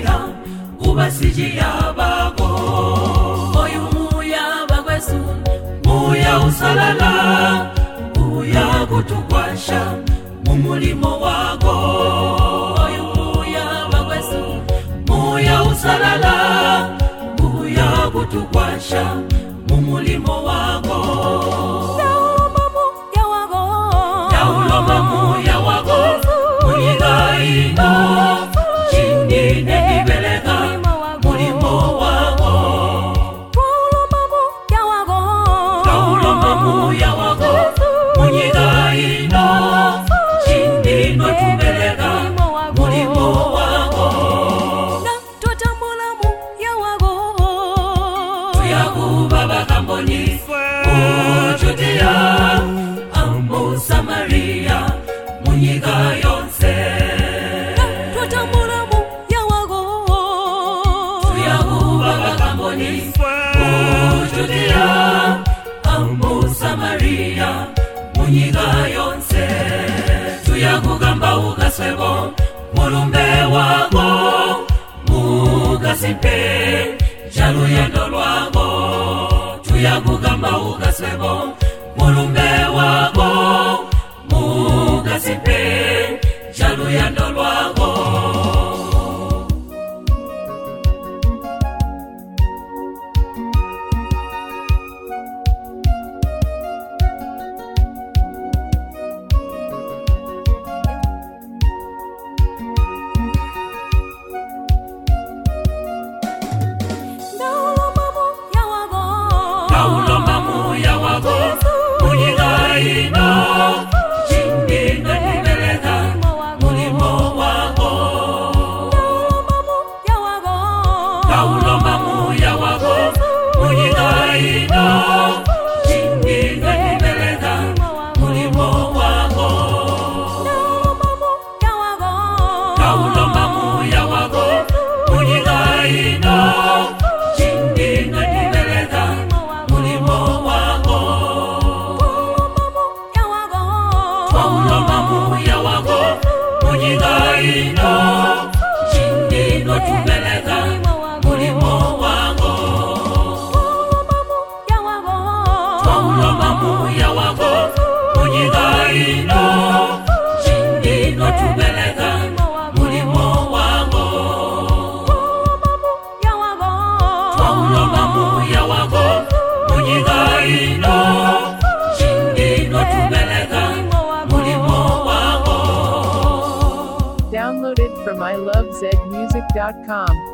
tubelela ubasijia bako oyu muya bagwesu muya usalala muya kutugwasha mumulimo wako oyu muya bagwesu muya usalala muya kutugwasha mumulimo wako Dauloma muya wako munyigaino chindine nibelega mulimo wako Dauloma muya wako munyigaino chindino tubelega mulimo wako tuyakubaba kamboni ujudia Samaria munyiga yonse tutambula mu yawago tuyakubaba kamboni ujudia Samaria munyiga yonse tuyakugamba ugaswebo mulumbe wako mugasimpe jaluyendo lwago tuyakugamba ugaswebo mulumbe wako mugasimpe jaluyendo lwago Dauloma muya wago munyigaino chindino nibelega mulimo wako Dauloma muya wago munyigaino chindino nibelega mulimo wako Dauloma muya wago munyigaino chindino nibelega mulimo wako Dauloma muya wago munyigaino chindino tubelega mulimo wako Dauloma muya wago munyigaino chindino tubelega mulimo wako Dauloma muya wago munyigaino chindino tubelega mulimo wako Downloaded from ilovezmusic.com.